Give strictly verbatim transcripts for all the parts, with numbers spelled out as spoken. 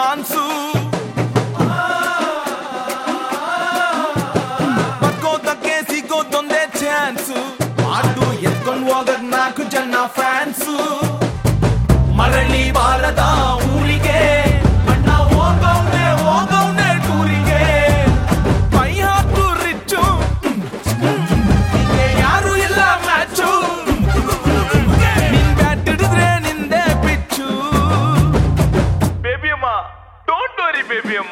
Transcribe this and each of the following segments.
Chance ಬದುಕೋದಕ್ಕೆ ಸಿಗೋದೊಂದೇ chance ಅದು ಎತ್ಕೊಂಡು ಹೋಗದ್ ನಾಲ್ಕು ಜನ ಫ್ಯಾನ್ಸು ಮರಳಿ ಬಾರದ ಊರಿಗೆ ಅಣ್ಣ ಹೋಗವ್ನೆ ಹೋಗವ್ನೆ ಟೂರಿಗೆ ಕೈ ಹಾಕು ರಿಚ್ಚು ಯಾರು ಇಲ್ಲ ಮ್ಯಾಚು ನಿನ್ ಬ್ಯಾಟ್ ಹಿಡಿದ್ರೆ ನಿಂದೆ ಪಿಚ್ಚು ಬೇಬಿ ಅಮ್ಮ ಡೋಂಟ್ ವರಿ ಬೇಬಿ ಅಮ್ಮ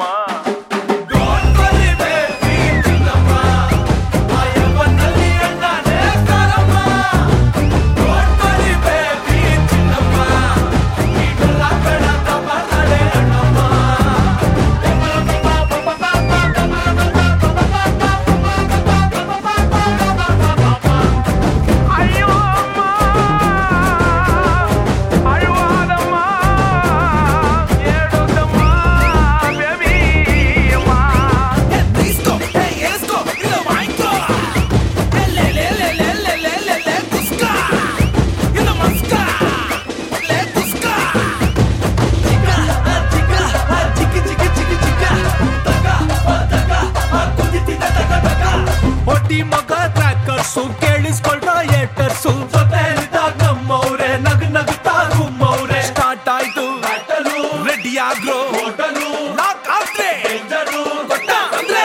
ಮಗ ಟ್ರ್ಯಾಕರ್ಸು ಕೇಳಿಸ್ಕೊಳ್ತಾ ಏಟರ್ಸು ಜೊತೆಲಿದ್ದಾಗ ನಮ್ಮವ್ರೆ ನಗ್ ನಗ್ತಾ ಗುಮ್ಮವ್ರೆ ಸ್ಟಾರ್ಟ್ ಆಯ್ತು ರೆಡಿ ಆಗ್ರೋ ಲಾಕ್ ಆದ್ರೆ ಗೊತ್ತ ಅಂದ್ರೆ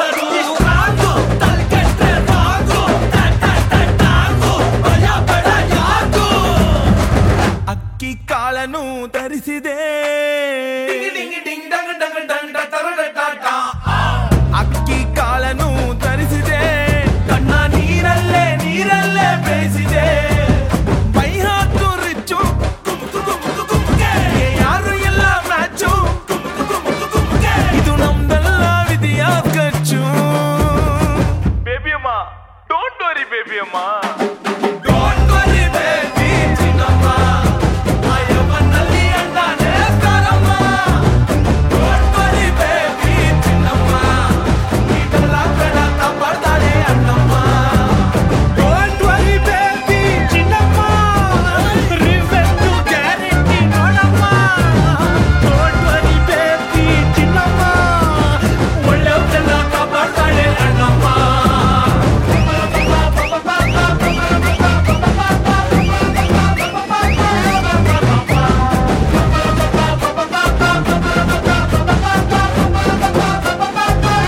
ಅಕ್ಕಿ ಕಾಳನು ತರಿಸಿದೆ ಅಕ್ಕಿ ಕಾಳನು ತರಿಸಿದೆ ಕಣ್ಣ ನೀರಲ್ಲೇ ನೀರಲ್ಲೇ ಬೇಯಿಸಿದೆ ಬೈ ಹಾಕು ರಿಚ್ಚು ಯಾರು ಎಲ್ಲ ಮ್ಯಾಚು ಇದು ನಮ್ದೆಲ್ಲ ವಿಧಿಯ ಖರ್ಚು ಬೇಬಿ ಅಮ್ಮ ಡೋಂಟ್ ವರಿ ಬೇಬಿ ಅಮ್ಮ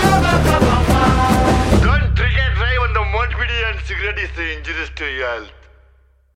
Cigarette is injurious to your health.